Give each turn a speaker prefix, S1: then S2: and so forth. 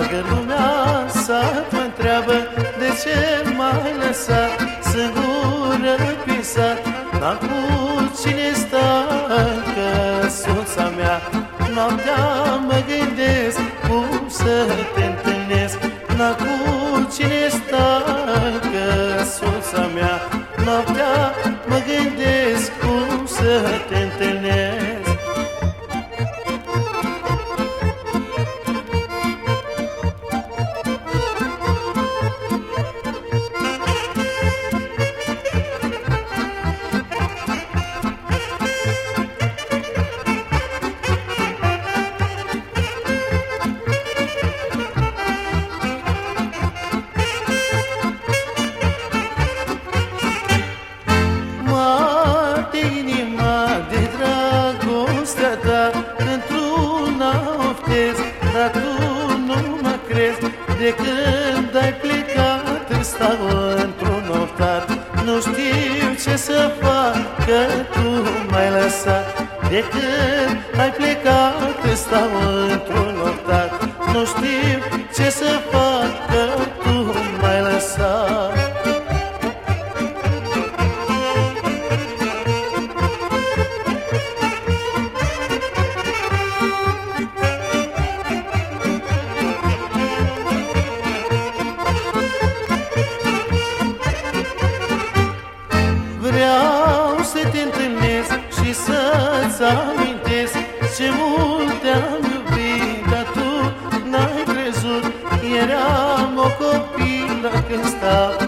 S1: Toată lumea sat mă întreabă de ce m-ai lăsat singură pe sat. N-am cu cine sta căsuța mea, noaptea mă gândesc cum să te întâlnesc. N-am cu cine sta căsuța mea, noaptea mă gândesc cum să te întâlnesc. Într-una oftez, dar tu nu mă crezi. De când ai plecat stau într-un oftat, nu știu ce să fac că tu m-ai lăsat. De când ai plecat stau într-un oftat, nu știu ce să fac că tu m-ai lăsat. Vreau să te întâlnesc și să-ți amintesc ce mult te-am iubit, dar tu n-ai crezut. Eram o copilă când stau